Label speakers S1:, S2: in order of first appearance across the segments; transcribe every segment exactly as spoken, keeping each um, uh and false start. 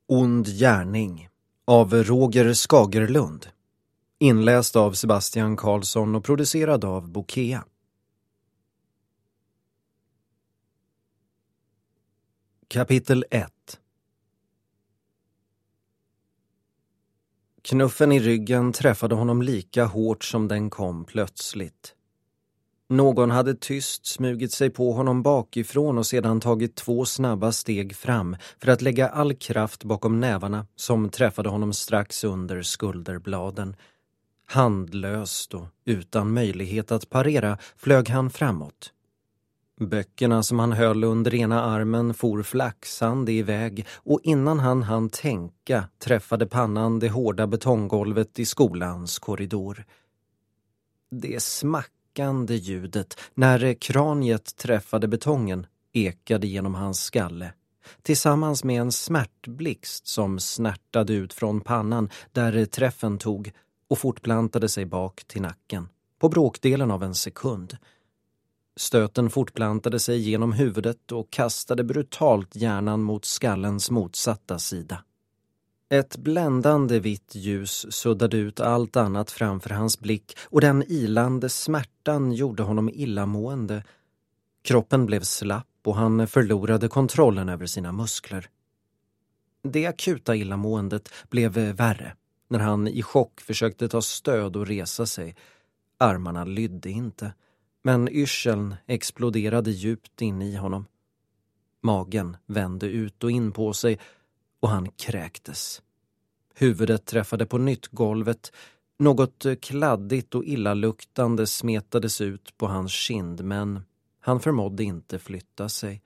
S1: Ond gärning av Roger Skagerlund. Inläst av Sebastian Karlsson och producerad av Bokea. Kapitel ett. Knuffen i ryggen träffade honom lika hårt som den kom plötsligt. Någon hade tyst smugit sig på honom bakifrån och sedan tagit två snabba steg fram för att lägga all kraft bakom nävarna som träffade honom strax under skulderbladen. Handlöst och utan möjlighet att parera flög han framåt. Böckerna som han höll under ena armen for flaxande iväg och innan han hann tänka träffade pannan det hårda betonggolvet i skolans korridor. Det smackande ljudet när kraniet träffade betongen ekade genom hans skalle, tillsammans med en smärtblixt som snärtade ut från pannan där träffen tog och fortplantade sig bak till nacken, på bråkdelen av en sekund. Stöten fortplantade sig genom huvudet och kastade brutalt hjärnan mot skallens motsatta sida. Ett bländande vitt ljus suddade ut allt annat framför hans blick och den ilande smärtan gjorde honom illamående. Kroppen blev slapp och han förlorade kontrollen över sina muskler. Det akuta illamåendet blev värre när han i chock försökte ta stöd och resa sig. Armarna lydde inte, men yrseln exploderade djupt in i honom. Magen vände ut och in på sig och han kräktes. Huvudet träffade på nytt golvet. Något kladdigt och illaluktande smetades ut på hans kind, men han förmådde inte flytta sig.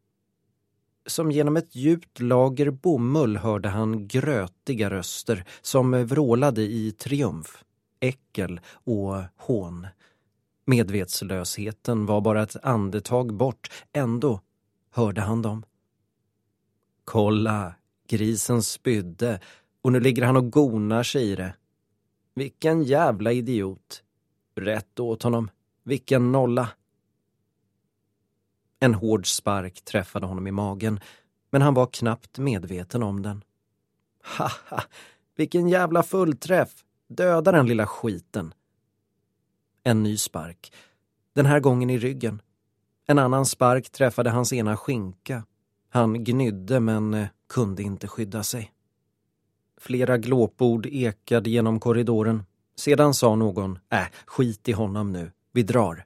S1: Som genom ett djupt lager bomull hörde han grötiga röster som vrålade i triumf, äckel och hån. Medvetslösheten var bara ett andetag bort, ändå hörde han dem. Kolla, grisen spydde och nu ligger han och gonar sig i det. Vilken jävla idiot. Rätt åt honom. Vilken nolla. En hård spark träffade honom i magen, men han var knappt medveten om den. Haha, vilken jävla fullträff. Döda den lilla skiten. En ny spark. Den här gången i ryggen. En annan spark träffade hans ena skinka. Han gnydde men kunde inte skydda sig. Flera glåpord ekade genom korridoren. Sedan sa någon, äh, skit i honom nu, vi drar.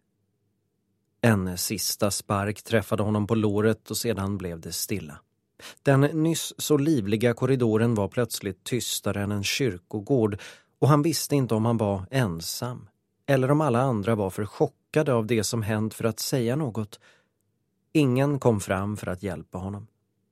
S1: En sista spark träffade honom på låret och sedan blev det stilla. Den nyss så livliga korridoren var plötsligt tystare än en kyrkogård och han visste inte om han var ensam eller om alla andra var för chockade av det som hänt för att säga något. Ingen kom fram för att hjälpa honom.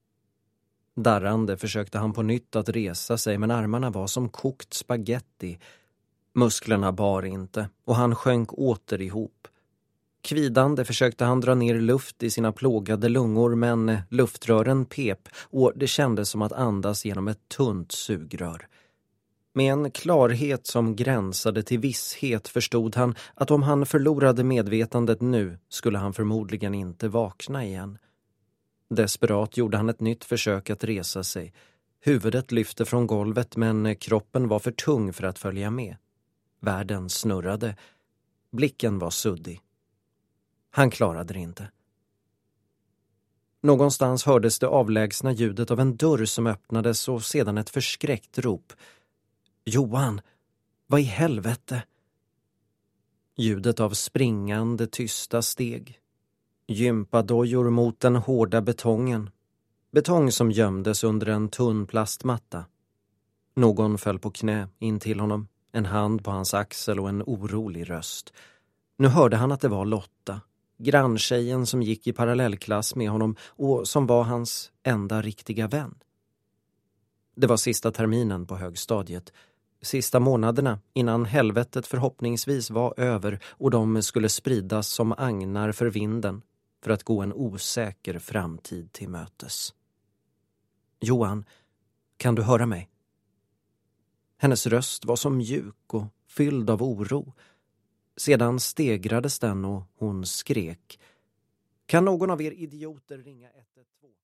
S1: Darrande försökte han på nytt att resa sig, men armarna var som kokt spaghetti. Musklerna bar inte och han sjönk åter ihop. Kvidande försökte han dra ner luft i sina plågade lungor, men luftrören pep och det kändes som att andas genom ett tunt sugrör. Med en klarhet som gränsade till visshet förstod han att om han förlorade medvetandet nu skulle han förmodligen inte vakna igen. Desperat gjorde han ett nytt försök att resa sig. Huvudet lyfte från golvet men kroppen var för tung för att följa med. Världen snurrade. Blicken var suddig. Han klarade det inte. Någonstans hördes det avlägsna ljudet av en dörr som öppnades och sedan ett förskräckt rop. Johan, vad i helvete? Ljudet av springande tysta steg. Gympadojor mot den hårda betongen. Betong som gömdes under en tunn plastmatta. Någon föll på knä in till honom. En hand på hans axel och en orolig röst. Nu hörde han att det var Lotta. Granntjejen som gick i parallellklass med honom och som var hans enda riktiga vän. Det var sista terminen på högstadiet. Sista månaderna innan helvetet förhoppningsvis var över och de skulle spridas som agnar för vinden för att gå en osäker framtid till mötes. Johan, kan du höra mig? Hennes röst var så mjuk och fylld av oro. Sedan stegrades den och hon skrek. Kan någon av er idioter ringa ett ett två?